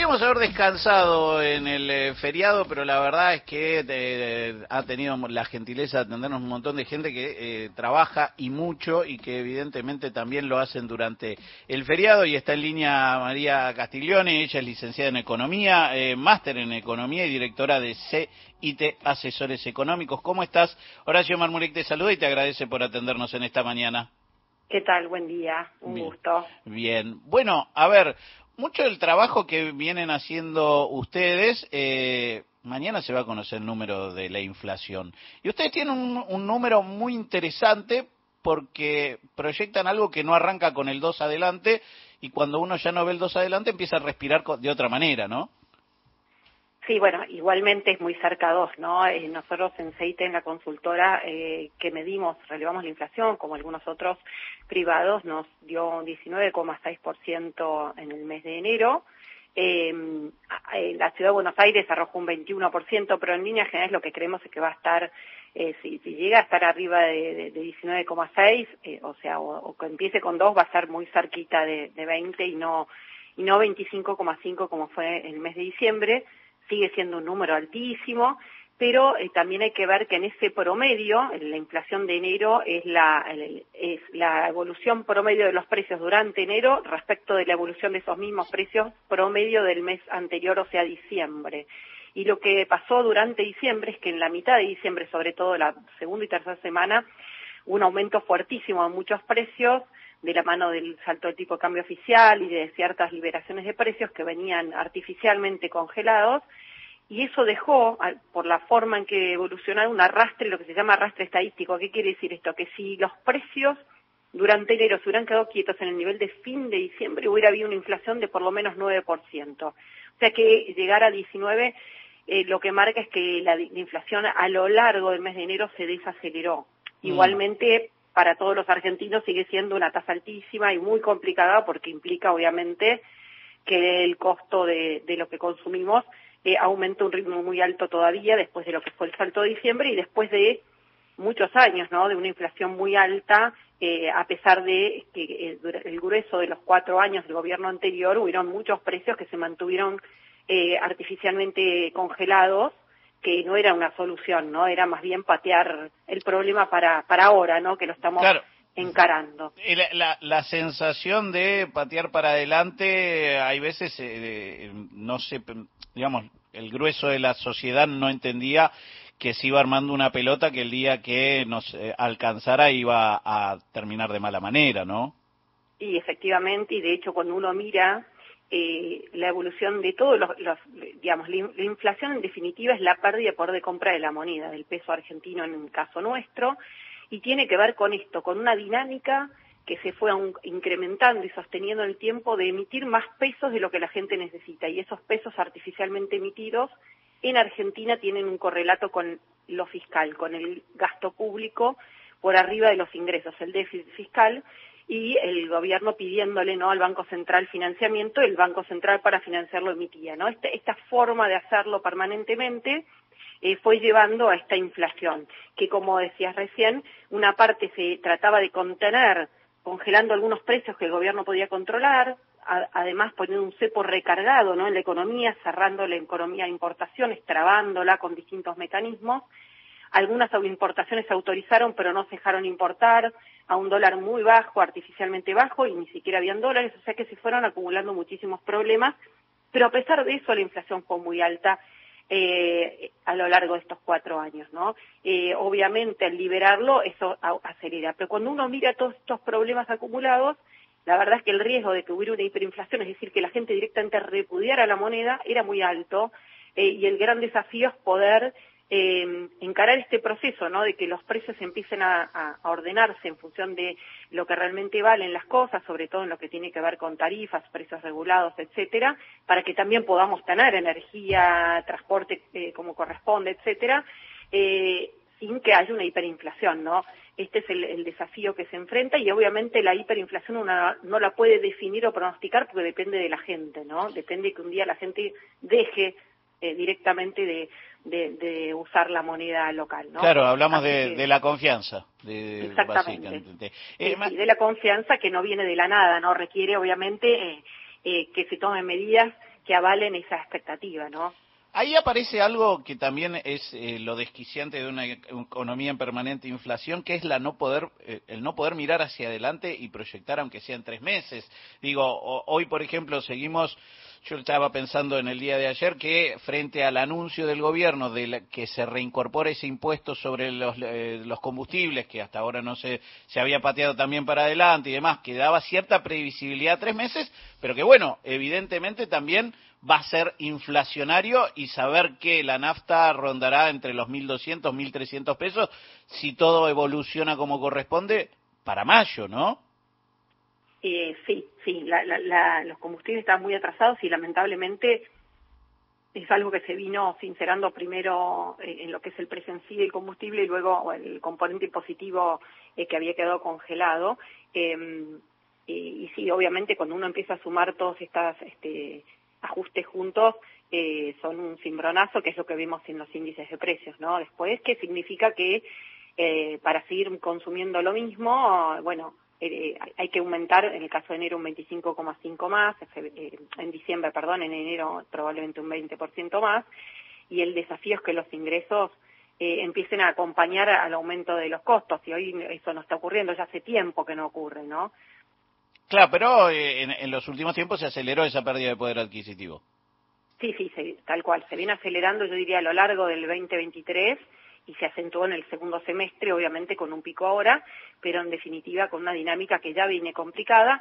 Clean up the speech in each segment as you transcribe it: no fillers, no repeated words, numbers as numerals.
Podríamos haber descansado en el feriado, pero la verdad es que ha tenido la gentileza de atendernos un montón de gente que trabaja y mucho y que evidentemente también lo hacen durante el feriado. Y está en línea María Castiglione, ella es licenciada en Economía, máster en Economía y directora de CIT Asesores Económicos. ¿Cómo estás? Horacio Marmurek te saluda y te agradece por atendernos en esta mañana. ¿Qué tal? Buen día, un gusto. Bien, bueno, a ver, mucho del trabajo que vienen haciendo ustedes, mañana se va a conocer el número de la inflación. Y ustedes tienen un número muy interesante porque proyectan algo que no arranca con el 2 adelante y cuando uno ya no ve el 2 adelante empieza a respirar de otra manera, ¿no? Sí, bueno, igualmente es muy cerca 2, ¿no? Nosotros en CIT, en la consultora que medimos, relevamos la inflación, como algunos otros privados, nos dio 19,6% en el mes de enero. La Ciudad de Buenos Aires arrojó un 21%, pero en líneas generales lo que creemos es que va a estar, si llega a estar arriba de 19,6, o sea, o que empiece con 2, va a estar muy cerquita de 20 y no 25,5 como fue el mes de diciembre. Sigue siendo un número altísimo, pero también hay que ver que en ese promedio, la inflación de enero es la evolución promedio de los precios durante enero respecto de la evolución de esos mismos precios promedio del mes anterior, o sea, diciembre. Y lo que pasó durante diciembre es que en la mitad de diciembre, sobre todo la segunda y tercera semana, hubo un aumento fuertísimo de muchos precios, de la mano del salto del tipo de cambio oficial y de ciertas liberaciones de precios que venían artificialmente congelados, y eso dejó, por la forma en que evolucionaron, un arrastre, lo que se llama arrastre estadístico. ¿Qué quiere decir esto? Que si los precios durante enero se hubieran quedado quietos en el nivel de fin de diciembre, hubiera habido una inflación de por lo menos 9%. O sea que llegar a 19, lo que marca es que la inflación a lo largo del mes de enero se desaceleró. Igualmente, para todos los argentinos sigue siendo una tasa altísima y muy complicada porque implica obviamente que el costo de lo que consumimos aumenta a un ritmo muy alto todavía después de lo que fue el salto de diciembre y después de muchos años, ¿no?, de una inflación muy alta, a pesar de que el grueso de los 4 años del gobierno anterior hubieron muchos precios que se mantuvieron artificialmente congelados, que no era una solución, ¿no? Era más bien patear el problema para ahora, ¿no?, que lo estamos encarando. La sensación de patear para adelante, hay veces, no sé, digamos, el grueso de la sociedad no entendía que se iba armando una pelota que el día que nos alcanzara iba a terminar de mala manera, ¿no? Y efectivamente, y de hecho cuando uno mira la evolución de todos digamos, la inflación en definitiva es la pérdida de poder de compra de la moneda, del peso argentino en el caso nuestro, y tiene que ver con esto, con una dinámica que se fue incrementando y sosteniendo en el tiempo de emitir más pesos de lo que la gente necesita, y esos pesos artificialmente emitidos en Argentina tienen un correlato con lo fiscal, con el gasto público por arriba de los ingresos, el déficit fiscal, y el gobierno pidiéndole, ¿no?, al Banco Central financiamiento, el Banco Central para financiarlo emitía, ¿no? Esta forma de hacerlo permanentemente fue llevando a esta inflación, que como decías recién, una parte se trataba de contener, congelando algunos precios que el gobierno podía controlar, además poniendo un cepo recargado, ¿no?, en la economía, cerrando la economía de importaciones, trabándola con distintos mecanismos. Algunas importaciones se autorizaron, pero no se dejaron importar, a un dólar muy bajo, artificialmente bajo, y ni siquiera habían dólares, o sea que se fueron acumulando muchísimos problemas, pero a pesar de eso la inflación fue muy alta a lo largo de estos 4 años, ¿no? Obviamente al liberarlo eso acelera, pero cuando uno mira todos estos problemas acumulados, la verdad es que el riesgo de que hubiera una hiperinflación, es decir, que la gente directamente repudiara la moneda, era muy alto, y el gran desafío es poder encarar este proceso, ¿no?, de que los precios empiecen a ordenarse en función de lo que realmente valen las cosas, sobre todo en lo que tiene que ver con tarifas, precios regulados, etcétera, para que también podamos tener energía, transporte como corresponde, etcétera, sin que haya una hiperinflación, ¿no? Este es el desafío que se enfrenta, y obviamente la hiperinflación uno no la puede definir o pronosticar porque depende de la gente, ¿no? Depende que un día la gente deje directamente de usar la moneda local, ¿no? Claro, hablamos de la confianza. Exactamente. Básicamente. Sí, de la confianza que no viene de la nada, ¿no? Requiere, obviamente, que se tomen medidas que avalen esa expectativa, ¿no? Ahí aparece algo que también es lo desquiciante de una economía en permanente inflación, que es el no poder mirar hacia adelante y proyectar, aunque sea en 3 meses. Digo, hoy, por ejemplo, yo estaba pensando en el día de ayer que frente al anuncio del gobierno que se reincorpora ese impuesto sobre los combustibles, que hasta ahora no se había pateado también para adelante y demás, que daba cierta previsibilidad a 3 meses, pero que bueno, evidentemente también va a ser inflacionario, y saber que la nafta rondará entre los 1.200, 1.300 pesos si todo evoluciona como corresponde para mayo, ¿no? Sí, los combustibles están muy atrasados y lamentablemente es algo que se vino sincerando primero en lo que es el precio en sí del combustible y luego el componente impositivo que había quedado congelado. Y sí, obviamente cuando uno empieza a sumar todos estos ajustes juntos, son un cimbronazo, que es lo que vimos en los índices de precios, ¿no? Después, ¿qué significa? Que para seguir consumiendo lo mismo, bueno, hay que aumentar, en el caso de enero un 25,5 más, en diciembre, perdón, en enero probablemente un 20% más, y el desafío es que los ingresos empiecen a acompañar al aumento de los costos, y hoy eso no está ocurriendo, ya hace tiempo que no ocurre, ¿no? Claro, pero en los últimos tiempos se aceleró esa pérdida de poder adquisitivo. Sí, tal cual, se viene acelerando, yo diría, a lo largo del 2023, y se acentuó en el segundo semestre, obviamente con un pico ahora, pero en definitiva con una dinámica que ya viene complicada,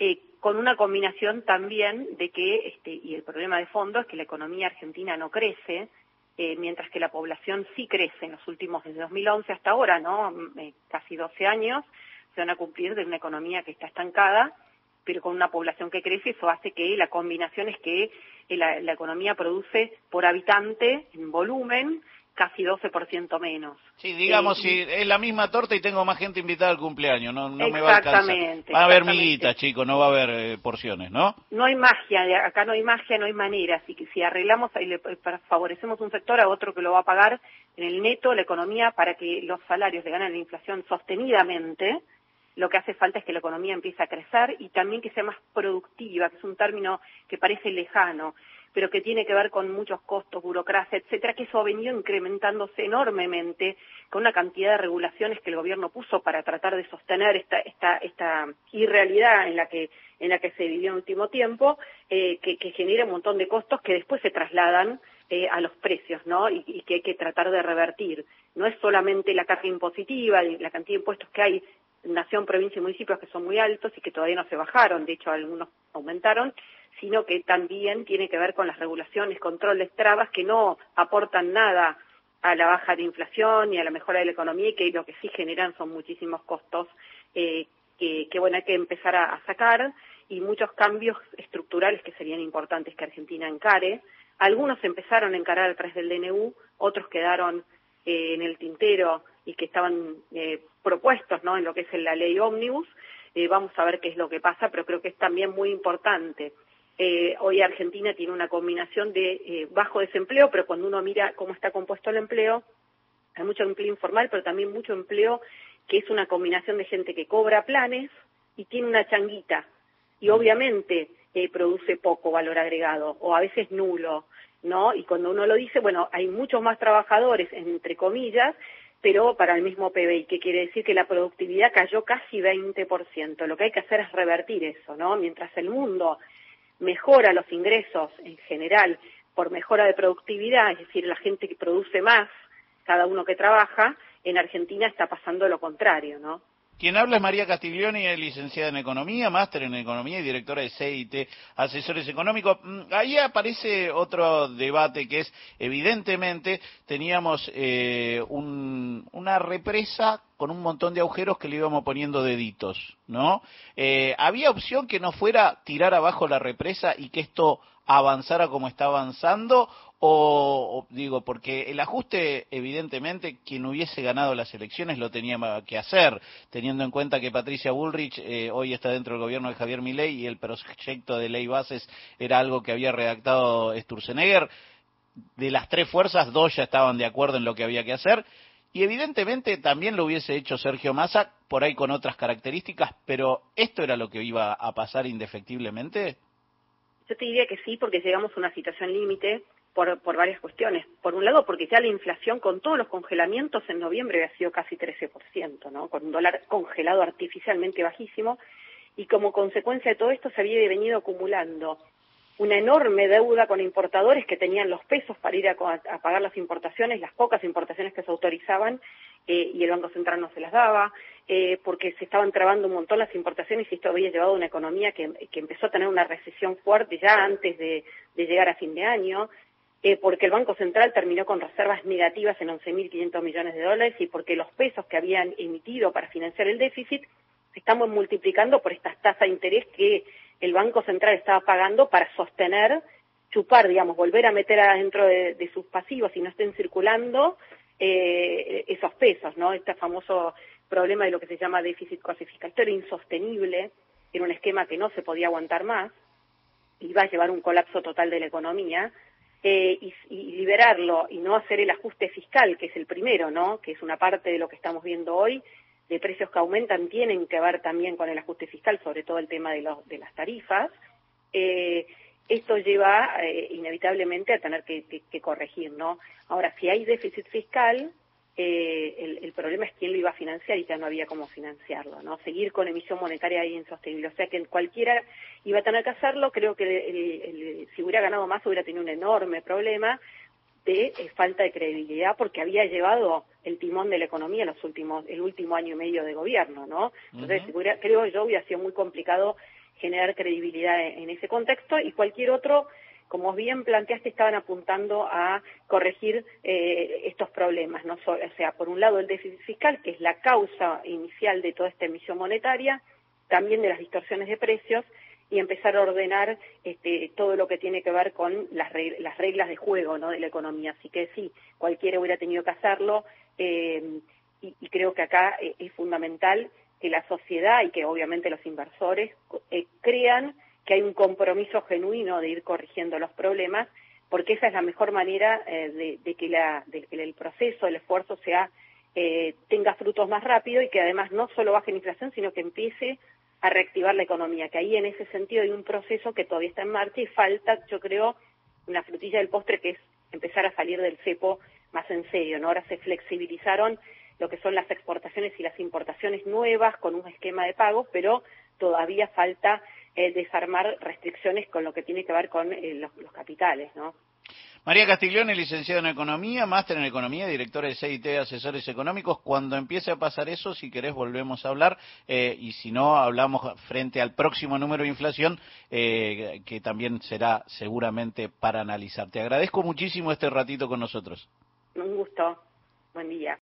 con una combinación también de que, y el problema de fondo es que la economía argentina no crece, mientras que la población sí crece en los últimos, desde 2011 hasta ahora, ¿no? Casi 12 años, se van a cumplir de una economía que está estancada, pero con una población que crece. Eso hace que la combinación es que la economía produce por habitante, en volumen, casi 12% menos. Sí, digamos, si es la misma torta y tengo más gente invitada al cumpleaños, no me va a alcanzar. Exactamente. Va a haber miguitas, chicos, no va a haber porciones, ¿no? No hay magia, acá no hay magia, no hay manera. Así que si arreglamos y favorecemos un sector a otro que lo va a pagar en el neto, la economía, para que los salarios le ganen la inflación sostenidamente, lo que hace falta es que la economía empiece a crecer y también que sea más productiva, que es un término que parece lejano, pero que tiene que ver con muchos costos, burocracia, etcétera, que eso ha venido incrementándose enormemente con una cantidad de regulaciones que el gobierno puso para tratar de sostener esta irrealidad en la que se vivió en el último tiempo, que genera un montón de costos que después se trasladan a los precios, ¿no? Y que hay que tratar de revertir. No es solamente la carga impositiva, la cantidad de impuestos que hay, nación, provincia y municipios, que son muy altos y que todavía no se bajaron, de hecho algunos aumentaron, sino que también tiene que ver con las regulaciones, controles, trabas que no aportan nada a la baja de inflación ni a la mejora de la economía, y que lo que sí generan son muchísimos costos que bueno, hay que empezar a sacar, y muchos cambios estructurales que serían importantes que Argentina encare. Algunos empezaron a encarar a través del DNU, otros quedaron en el tintero y que estaban propuestos, ¿no?, en lo que es la ley ómnibus. Vamos a ver qué es lo que pasa, pero creo que es también muy importante. Hoy Argentina tiene una combinación de bajo desempleo, pero cuando uno mira cómo está compuesto el empleo, hay mucho empleo informal, pero también mucho empleo que es una combinación de gente que cobra planes y tiene una changuita, y obviamente produce poco valor agregado, o a veces nulo, ¿no? Y cuando uno lo dice, bueno, hay muchos más trabajadores, entre comillas, pero para el mismo PBI, que quiere decir que la productividad cayó casi 20%. Lo que hay que hacer es revertir eso, ¿no? Mientras el mundo mejora los ingresos en general por mejora de productividad, es decir, la gente que produce más, cada uno que trabaja, en Argentina está pasando lo contrario, ¿no? Quien habla es María Castiglioni, es licenciada en Economía, máster en Economía y directora de CIT Asesores Económicos. Ahí aparece otro debate que es, evidentemente, teníamos una represa con un montón de agujeros que le íbamos poniendo deditos, ¿no? ¿Había opción que no fuera tirar abajo la represa y que esto avanzara como está avanzando? O digo, porque el ajuste, evidentemente, quien hubiese ganado las elecciones lo tenía que hacer, teniendo en cuenta que Patricia Bullrich hoy está dentro del gobierno de Javier Milei y el proyecto de ley bases era algo que había redactado Sturzenegger. De las tres fuerzas, dos ya estaban de acuerdo en lo que había que hacer, y evidentemente también lo hubiese hecho Sergio Massa, por ahí con otras características, pero ¿esto era lo que iba a pasar indefectiblemente? Yo te diría que sí, porque llegamos a una situación límite por varias cuestiones. Por un lado, porque ya la inflación con todos los congelamientos en noviembre había sido casi 13%, ¿no? Con un dólar congelado artificialmente bajísimo, y como consecuencia de todo esto se había venido acumulando una enorme deuda con importadores que tenían los pesos para ir a pagar las importaciones, las pocas importaciones que se autorizaban, y el Banco Central no se las daba, porque se estaban trabando un montón las importaciones y esto había llevado a una economía que empezó a tener una recesión fuerte ya antes de llegar a fin de año, porque el Banco Central terminó con reservas negativas en 11.500 millones de dólares y porque los pesos que habían emitido para financiar el déficit se están multiplicando por estas tasas de interés que el Banco Central estaba pagando para sostener, chupar, digamos, volver a meter adentro de sus pasivos y no estén circulando esos pesos, ¿no? Este famoso problema de lo que se llama déficit cuasi fiscal. Esto era insostenible, era un esquema que no se podía aguantar más, iba a llevar un colapso total de la economía, y liberarlo y no hacer el ajuste fiscal, que es el primero, ¿no? Que es una parte de lo que estamos viendo hoy, de precios que aumentan, tienen que ver también con el ajuste fiscal, sobre todo el tema de las tarifas. Esto lleva inevitablemente a tener que corregir, ¿no? Ahora, si hay déficit fiscal, el problema es quién lo iba a financiar y ya no había cómo financiarlo, ¿no? Seguir con emisión monetaria ahí insostenible. O sea que cualquiera iba a tener que hacerlo. Creo que si hubiera ganado más hubiera tenido un enorme problema de falta de credibilidad, porque había llevado el timón de la economía el último año y medio de gobierno, ¿no? Entonces, creo yo, hubiera sido muy complicado generar credibilidad en ese contexto, y cualquier otro, como bien planteaste, estaban apuntando a corregir estos problemas, ¿no? O sea, por un lado el déficit fiscal, que es la causa inicial de toda esta emisión monetaria, también de las distorsiones de precios, y empezar a ordenar todo lo que tiene que ver con las reglas de juego, ¿no?, de la economía. Así que sí, cualquiera hubiera tenido que hacerlo, y creo que acá es fundamental que la sociedad y que obviamente los inversores crean que hay un compromiso genuino de ir corrigiendo los problemas, porque esa es la mejor manera de que el proceso, el esfuerzo tenga frutos más rápido, y que además no solo baje la inflación, sino que empiece a reactivar la economía, que ahí en ese sentido hay un proceso que todavía está en marcha y falta, yo creo, una frutilla del postre, que es empezar a salir del cepo más en serio, ¿no? Ahora se flexibilizaron lo que son las exportaciones y las importaciones nuevas con un esquema de pago, pero todavía falta desarmar restricciones con lo que tiene que ver con los capitales, ¿no? María Castiglione, licenciada en Economía, máster en Economía, directora de CIT Asesores Económicos. Cuando empiece a pasar eso, si querés, volvemos a hablar, y si no, hablamos frente al próximo número de inflación, que también será seguramente para analizar. Te agradezco muchísimo este ratito con nosotros. Un gusto. Buen día.